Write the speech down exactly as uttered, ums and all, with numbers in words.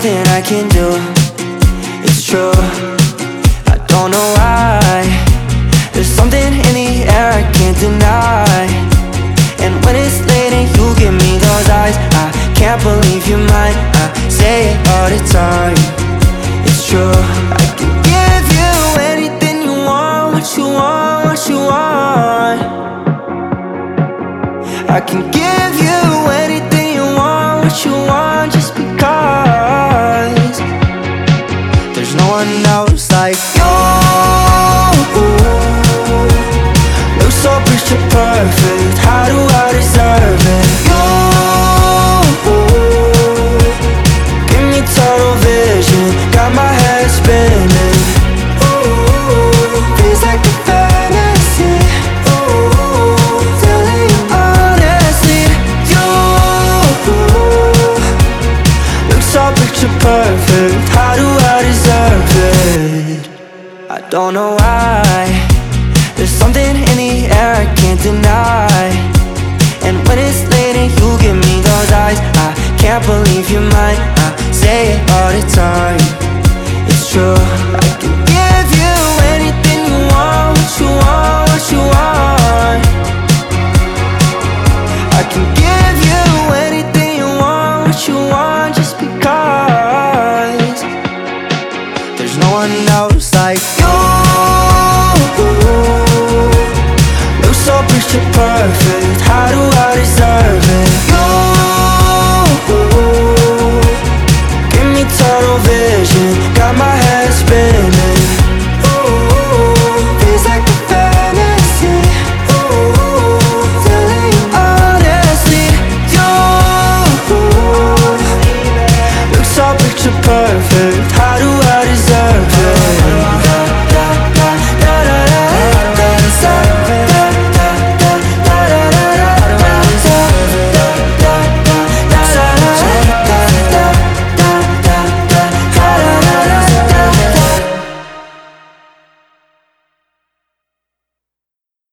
nothing I can do. It's true, I don't know why. There's something in the air I can't deny. And when it's late and you give me those eyes, I can't believe you're mine. I say it all the time. It's true, I can give you anything you want, what you want, what you want. I can give you anything you want, what you want, just because there's no one else like you. Look so picture perfect, how do I deserve it? You give me tunnel vision, got my head spinning. Ooh, feels like a fantasy. Ooh, telling you honestly, you look so picture perfect, how do I deserve it? I don't know why. There's something in the air I can't deny. And when it's late and you give me those eyes, I can't believe you're mine. I say it all the time. It's true, I can give you anything you want, what you want, what you want. I can give you anything you want, what you want, just because there's no one else like you. Look so picture perfect,